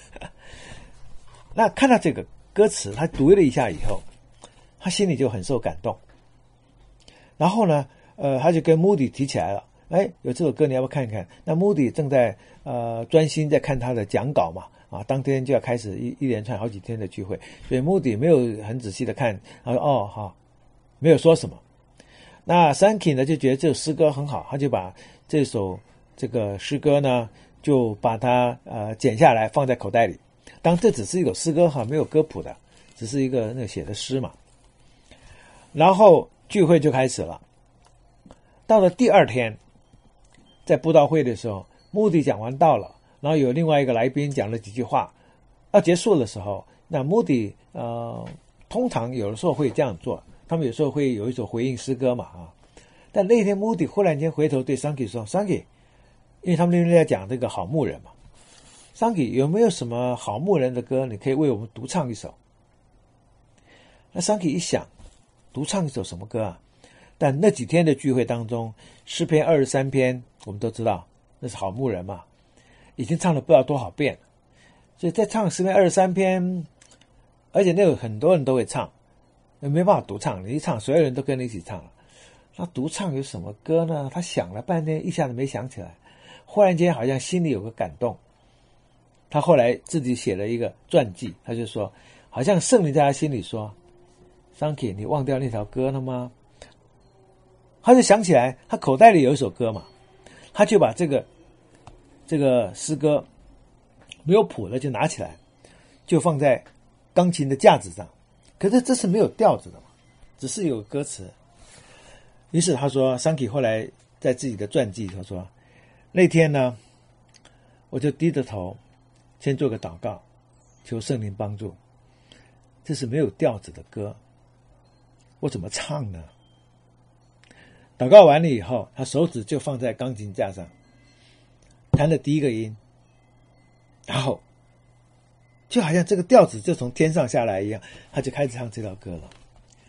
那看到这个歌词，他读了一下以后，他心里就很受感动。然后呢，呃，他就跟 Moody 提起来了，哎，有这首歌你要不要看一看？那 Moody 正在呃专心在看他的讲稿嘛，啊，当天就要开始一一连串好几天的聚会，所以 Moody 没有很仔细的看，他说哦好，没有说什么。那 Sankey 呢就觉得这首诗歌很好，他就把这首这个诗歌呢就把它呃剪下来放在口袋里。当然这只是一首诗歌哈，没有歌谱的，只是一个那个写的诗嘛。然后聚会就开始了。到了第二天，在布道会的时候，穆迪讲完道了，然后有另外一个来宾讲了几句话。要结束的时候，那穆迪呃，通常有的时候会这样做，他们有时候会有一首回应诗歌嘛啊。但那天穆迪忽然间回头对 Sankey 说 ：“Sankey， 因为他们那边在讲这个好牧人嘛。Sankey 有没有什么好牧人的歌，你可以为我们独唱一首？”那 Sankey 一想，独唱一首什么歌啊？但那几天的聚会当中，诗篇二十三篇我们都知道，那是好牧人嘛，已经唱了不知道多少遍了。所以在唱诗篇二十三篇，而且那有很多人都会唱，没办法独唱，你一唱，所有人都跟你一起唱了。那独唱有什么歌呢？他想了半天，一下子没想起来。忽然间好像心里有个感动，他后来自己写了一个传记，他就说，好像圣灵在他心里说 ：“Sankey， 你忘掉那条歌了吗？”他就想起来，他口袋里有一首歌嘛，他就把这个这个诗歌没有谱了，就拿起来，就放在钢琴的架子上。可是这是没有调子的嘛，只是有歌词。于是他说 ，Sankey 后来在自己的传记他说，那天呢，我就低着头，先做个祷告，求圣灵帮助。这是没有调子的歌，我怎么唱呢？祷告完了以后，他手指就放在钢琴架上，弹了第一个音，然后就好像这个调子就从天上下来一样，他就开始唱这条歌了。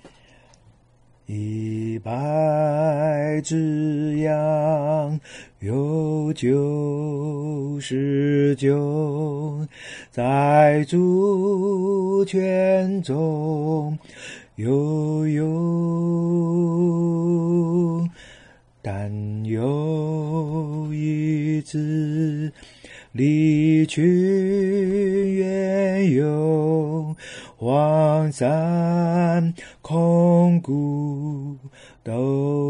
一百只羊有九十九，在猪圈中悠悠，但有一只离群远游，往山空谷逗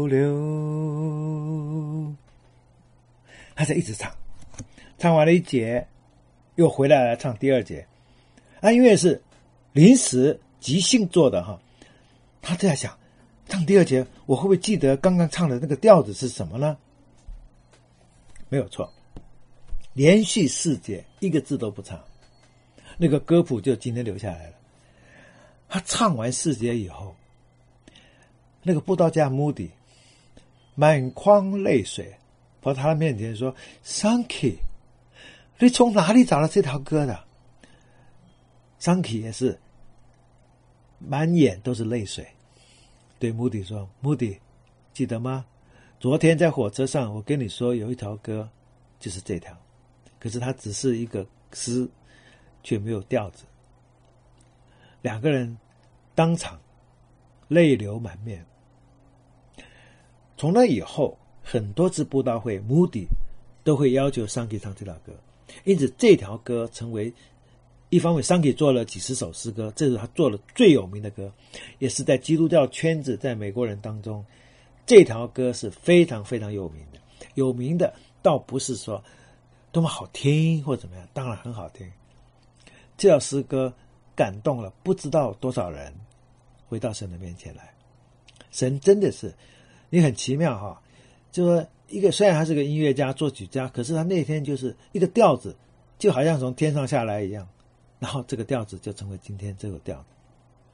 留。他在一直唱，唱完了一节，又回来了唱第二节。啊，因为是临时即兴做的哈，他在想，唱第二节我会不会记得刚刚唱的那个调子是什么呢？没有错，连续四节一个字都不唱，那个歌谱就今天留下来了。他唱完四节以后，那个布道家 Moody 满眶泪水跑到他面前说 Sankey， 你从哪里找到这条歌的？ Sankey 也是满眼都是泪水，对 Moody 说 Moody， 记得吗？昨天在火车上我跟你说有一条歌就是这条，可是它只是一个诗，却没有调子。两个人当场泪流满面。从那以后，很多次布道会 Moody 都会要求 Sankey 唱这条歌，因此这条歌成为一方面 Sankey 做了几十首诗歌，这是他做了最有名的歌，也是在基督教圈子，在美国人当中，这条歌是非常非常有名的。有名的倒不是说多么好听或怎么样，当然很好听。这条诗歌感动了不知道多少人回到神的面前来。神真的是，你很奇妙哈，就说一个虽然他是个音乐家作曲家，可是他那天就是一个调子就好像从天上下来一样，然后这个调子就成为今天这个调子。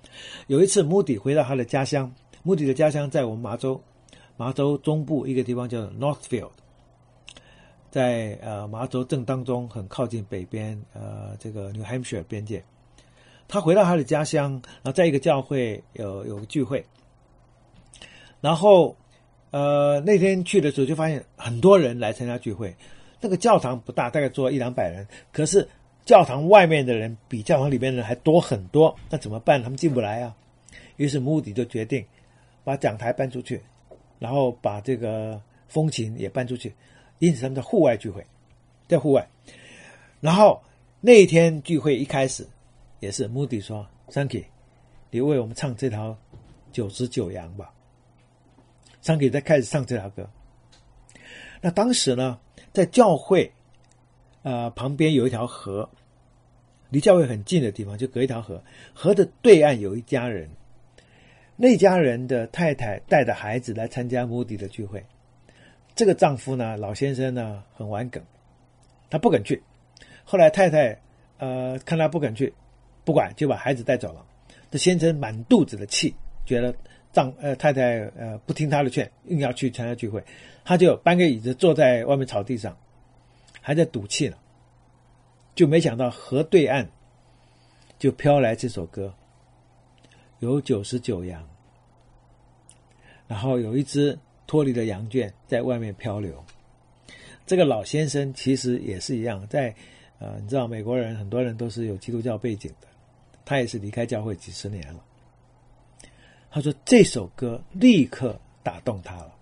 有一次穆迪回到他的家乡，穆迪的家乡在我们麻州，麻州中部一个地方叫 Northfield， 在呃麻州正当中，很靠近北边呃这个 New Hampshire 边界。他回到他的家乡，然后在一个教会有有个聚会，然后呃那天去的时候就发现很多人来参加聚会。那个教堂不大，大概坐一两百人，可是教堂外面的人比教堂里面的人还多很多，那怎么办？他们进不来啊。于是穆迪就决定把讲台搬出去，然后把这个风琴也搬出去，因此他们在户外聚会，在户外。然后那一天聚会一开始也是穆迪说 Sankey 你为我们唱这条九十九羊吧。Sankey 在开始唱这条歌。那当时呢，在教会呃旁边有一条河，离教会很近的地方就隔一条河，河的对岸有一家人，那家人的太太带着孩子来参加穆迪的聚会。这个丈夫呢，老先生呢很顽梗，他不肯去。后来太太呃看他不肯去，不管就把孩子带走了。这先生满肚子的气，觉得丈呃太太呃不听他的劝，硬要去参加聚会，他就搬个椅子坐在外面草地上，还在赌气呢。就没想到河对岸就飘来这首歌，有九十九羊，然后有一只脱离了羊圈在外面漂流。这个老先生其实也是一样，在呃，你知道美国人很多人都是有基督教背景的，他也是离开教会几十年了。他说这首歌立刻打动他了。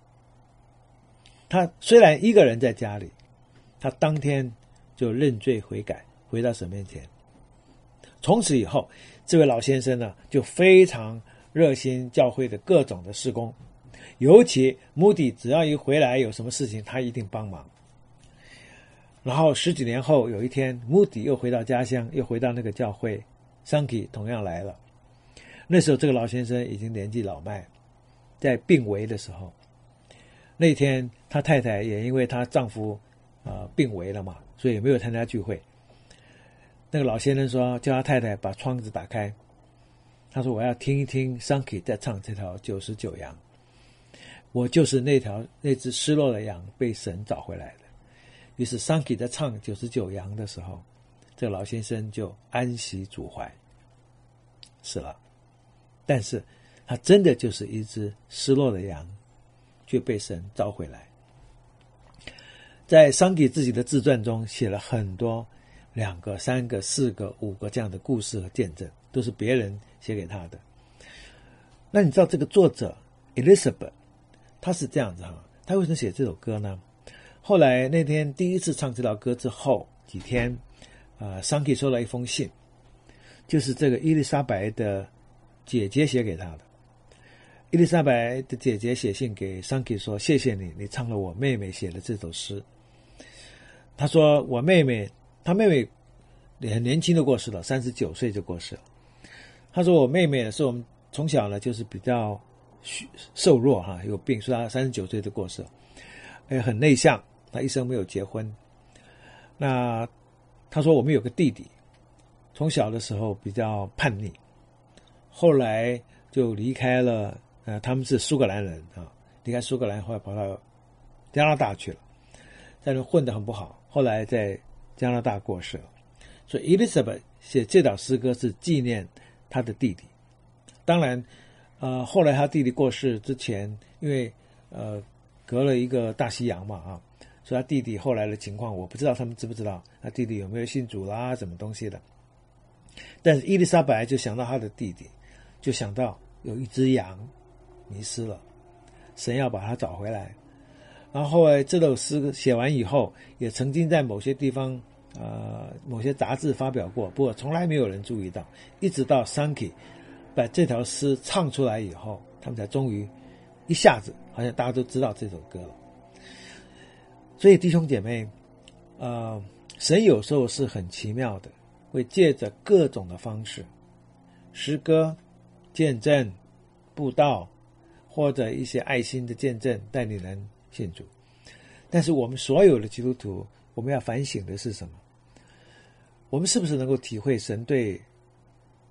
他虽然一个人在家里，他当天就认罪悔改，回到神面前。从此以后，这位老先生呢，就非常热心教会的各种的事工，尤其穆迪只要一回来有什么事情，他一定帮忙。然后十几年后，有一天，穆迪又回到家乡，又回到那个教会 ，Sankey 同样来了。那时候，这个老先生已经年纪老迈，在病危的时候，那天他太太也因为她丈夫呃病危了嘛，所以也没有参加聚会。那个老先生说，叫他太太把窗子打开，他说我要听一听 Sankey 在唱这条九十九羊，我就是那条那只失落的羊被神找回来的。于是 Sankey 在唱九十九羊的时候，这个老先生就安息主怀，死了。但是他真的就是一只失落的羊，却被神找回来。在 Sankey 自己的自传中写了很多两个、三个、四个、五个这样的故事和见证，都是别人写给他的。那你知道这个作者 Elizabeth 他是这样子哈，他为什么写这首歌呢？后来那天第一次唱这条歌之后几天，呃 Sankey 收到一封信，就是这个伊丽莎白的姐姐写给他的。伊丽莎白的姐姐写信给 Sankey 说，谢谢你，你唱了我妹妹写的这首诗。他说我妹妹，他妹妹很年轻的过世了，三十九岁就过世了。他说我妹妹是我们从小呢就是比较瘦弱哈，有病，所以她三十九岁就过世了。也很内向，他一生没有结婚。那他说我们有个弟弟，从小的时候比较叛逆，后来就离开了，呃，他们是苏格兰人啊，离开苏格兰后来跑到加拿大去了，在那混得很不好，后来在加拿大过世了。所以 Elizabeth 写这首诗歌是纪念他的弟弟。当然，呃，后来他弟弟过世之前，因为呃隔了一个大西洋嘛啊，所以他弟弟后来的情况我不知道他们知不知道，他弟弟有没有信主啦，什么东西的。但是伊丽莎白就想到他的弟弟，就想到有一只羊迷失了，神要把它找回来。然后后来这首诗写完以后，也曾经在某些地方呃某些杂志发表过，不过从来没有人注意到，一直到 Sankey 把这条诗唱出来以后，他们才终于一下子好像大家都知道这首歌了。所以弟兄姐妹，呃，神有时候是很奇妙的，会借着各种的方式，诗歌、见证、布道，或者一些爱心的见证，带领人信主。但是我们所有的基督徒，我们要反省的是什么？我们是不是能够体会神对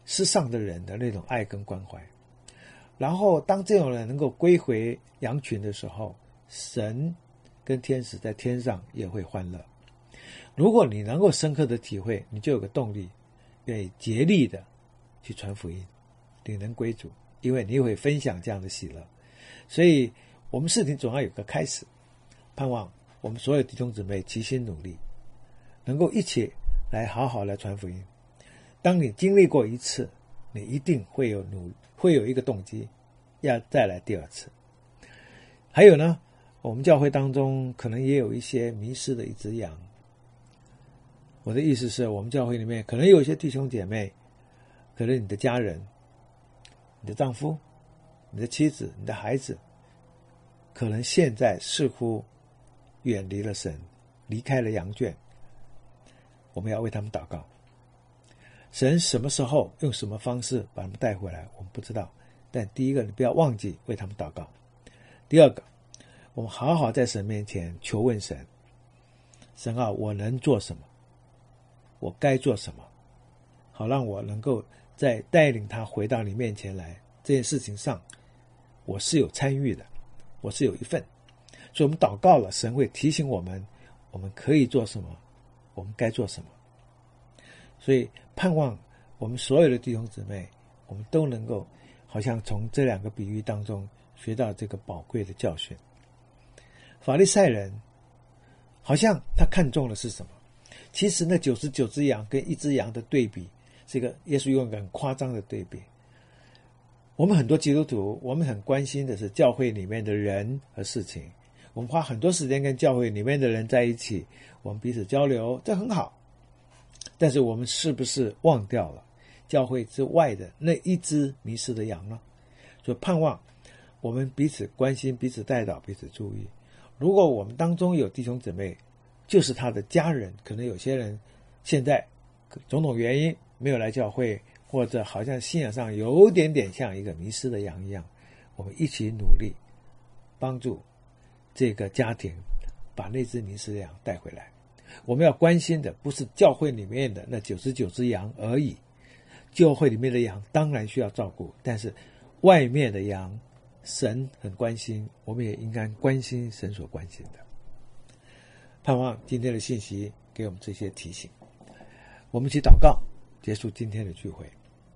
世上的人的那种爱跟关怀。然后当这种人能够归回羊群的时候，神跟天使在天上也会欢乐。如果你能够深刻的体会，你就有个动力，愿意竭力的去传福音，领人归主，因为你会分享这样的喜乐。所以我们事情总要有个开始，盼望我们所有弟兄姊妹齐心努力，能够一起来好好来传福音。当你经历过一次，你一定会有努会有一个动机要再来第二次。还有呢，我们教会当中可能也有一些迷失的一只羊。我的意思是，我们教会里面可能有一些弟兄姐妹，可能你的家人、你的丈夫、你的妻子、你的孩子，可能现在似乎远离了神，离开了羊圈。我们要为他们祷告。神什么时候用什么方式把他们带回来，我们不知道。但第一个，你不要忘记为他们祷告。第二个，我们好好在神面前求问神，神啊，我能做什么？我该做什么？好让我能够在带领他回到你面前来这件事情上，我是有参与的，我是有一份。所以我们祷告了，神会提醒我们，我们可以做什么，我们该做什么。所以盼望我们所有的弟兄姊妹，我们都能够好像从这两个比喻当中学到这个宝贵的教训。法利赛人好像他看重的是什么？其实那九十九只羊跟一只羊的对比，这个耶稣用一个很夸张的对比。我们很多基督徒，我们很关心的是教会里面的人和事情，我们花很多时间跟教会里面的人在一起，我们彼此交流，这很好。但是我们是不是忘掉了教会之外的那一只迷失的羊呢？所以盼望我们彼此关心，彼此带导，彼此注意。如果我们当中有弟兄姊妹就是他的家人，可能有些人现在种种原因没有来教会，或者好像信仰上有点点像一个迷失的羊一样，我们一起努力帮助这个家庭把那只迷失的羊带回来。我们要关心的不是教会里面的那九十九只羊而已，教会里面的羊当然需要照顾，但是外面的羊神很关心，我们也应该关心神所关心的。盼望今天的信息给我们这些提醒。我们一起祷告，结束今天的聚会。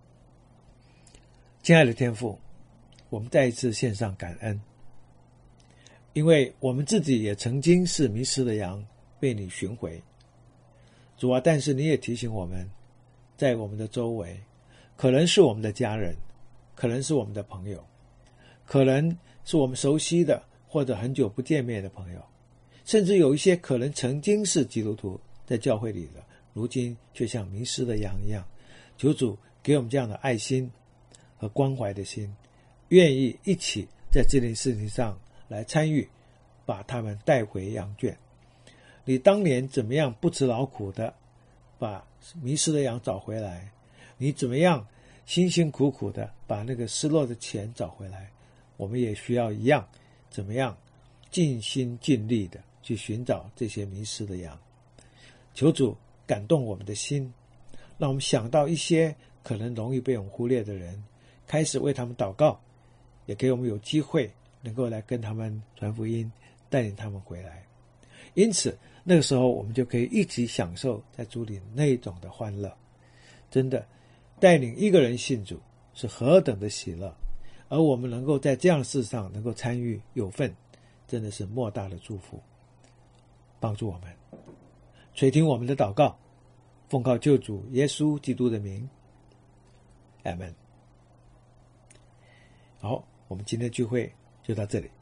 亲爱的天父，我们再一次献上感恩，因为我们自己也曾经是迷失的羊，被你寻回。主啊，但是你也提醒我们，在我们的周围，可能是我们的家人，可能是我们的朋友，可能是我们熟悉的或者很久不见面的朋友，甚至有一些可能曾经是基督徒在教会里的，如今却像迷失的羊一样。求主给我们这样的爱心和关怀的心，愿意一起在这件事情上来参与，把他们带回羊圈。你当年怎么样不辞劳苦的把迷失的羊找回来，你怎么样辛辛苦苦的把那个失落的钱找回来，我们也需要一样，怎么样尽心尽力的去寻找这些迷失的羊。求主感动我们的心，让我们想到一些可能容易被我们忽略的人，开始为他们祷告，也给我们有机会能够来跟他们传福音，带领他们回来。因此那个时候我们就可以一起享受在主里那种的欢乐。真的带领一个人信主是何等的喜乐，而我们能够在这样的事上能够参与有份，真的是莫大的祝福。帮助我们垂听我们的祷告，奉靠救主耶稣基督的名，阿们。好，我们今天聚会就到这里。